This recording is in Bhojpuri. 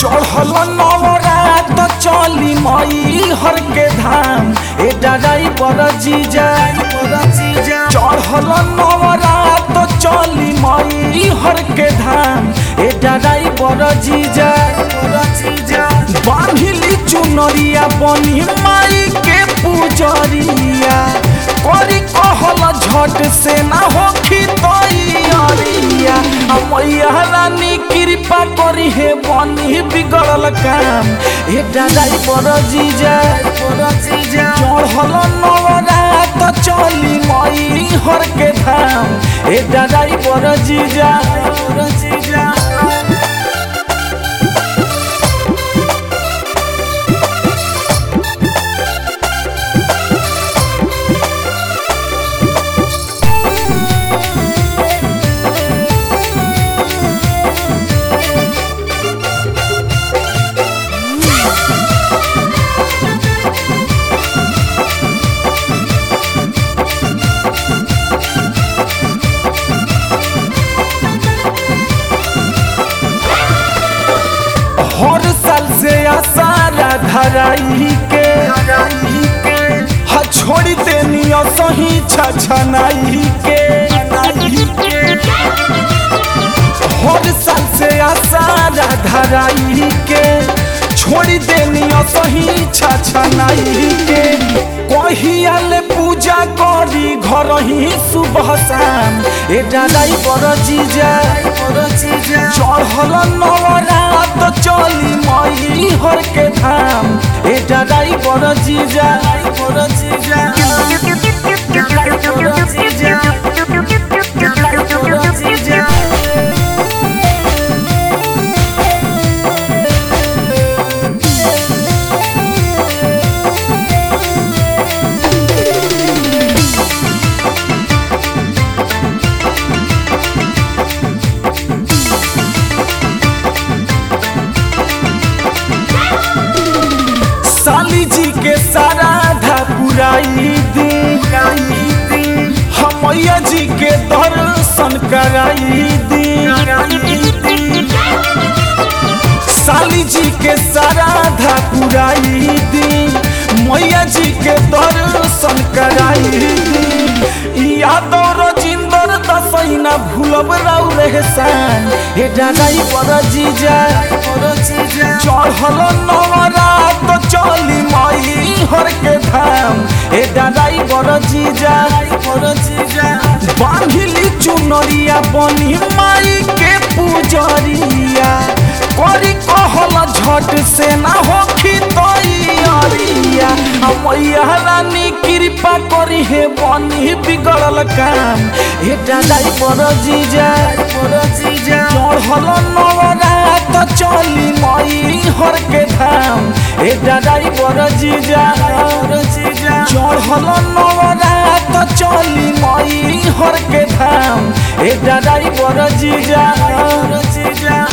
चढ़ल नवरात चली मई हर के धाम ए ड्राइवर जीजा चढ़ल नवरात चली मई हर के धाम ए ड्राइवर जीजा बांधिली चुनरिया बनी माई के पूजरिया करी कहल झट से ना होखी तैयारिया मैया रानी कृपा करी हे बनी बिगड़ल काम ए ड्राइवर जीजा चढ़ल नवरात चली मई हर के धाम ए ड्राइवर जीजा हर साल से आसारा धराई के छोड़ी देनी सही छछनाई के हर साल से आसारा धराई के छोड़ी देनी सही छछनाई के कहियाले पूजा करी घर ही सुबह शाम ए ड्राइवर जीजा चढ़ल नवरात चली मई हर के धाम ए ड्राइवर जीजा साली जी के साराधा पुराई दी हमैया जी के दर्शन कराई दी साली जी के साराधा पुराई दी मैया जी के दर्शन कराई दी यादव रजिंदर दसैना भूलब राउ रहसान हे ड्राइवर जीजा चढ़ल नवरात चली मई हर के धाम ए ड्राइवर जीजा बांधिली चुनरिया बनी माई के पूजरिया करी कहल झट से ना होखी तैयारिया मैया रानी कृपा करी हे बनी बिगड़ल काम ए ड्राइवर जीजा चढ़ल नवरात चली मई हर के धाम ए ड्राइवर जीजा चढ़ल नवरात चली मई हर के धाम ए ड्राइवर जीजा